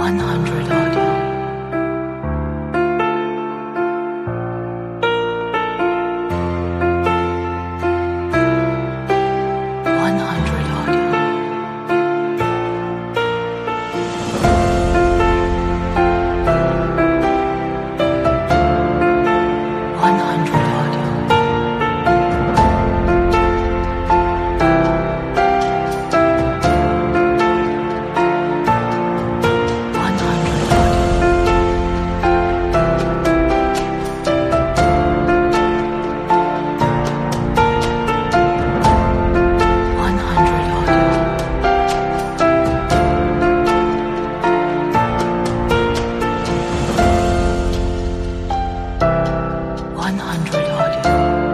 100 audio. 100 audio. 100 audio. 100 audio.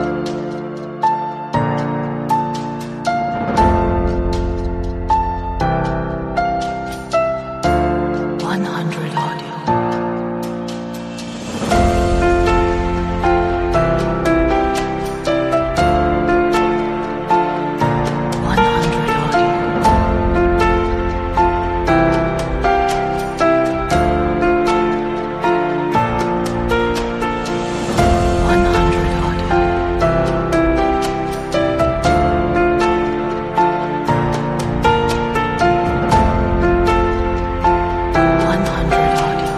100 audio. 100 audio. 100 audio. 100 audio.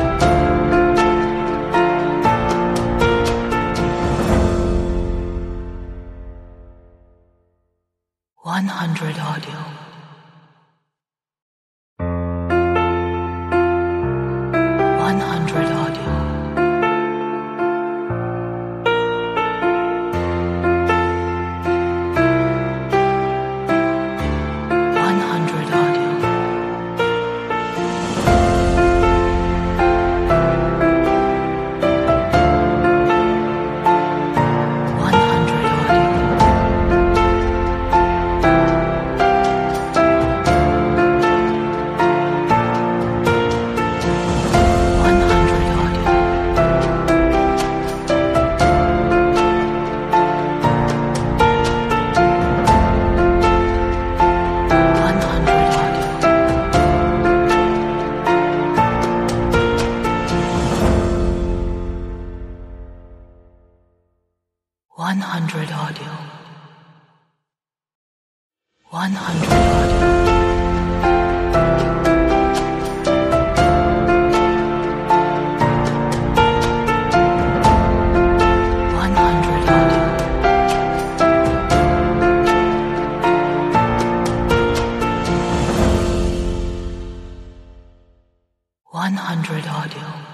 100 audio. 100 audio. 100 audio. 100 audio. 100 audio. 100 audio. 100 audio. 100 audio. 100 audio. 100 audio.